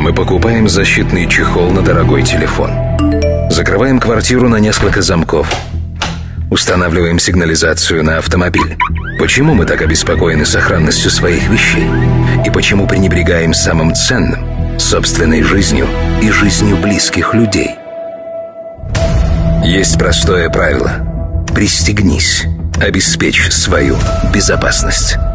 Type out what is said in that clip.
Мы покупаем защитный чехол на дорогой телефон. Закрываем квартиру на несколько замков. Устанавливаем сигнализацию на автомобиль. Почему мы так обеспокоены сохранностью своих вещей? И почему пренебрегаем самым ценным – собственной жизнью и жизнью близких людей? Есть простое правило – пристегнись, обеспечь свою безопасность.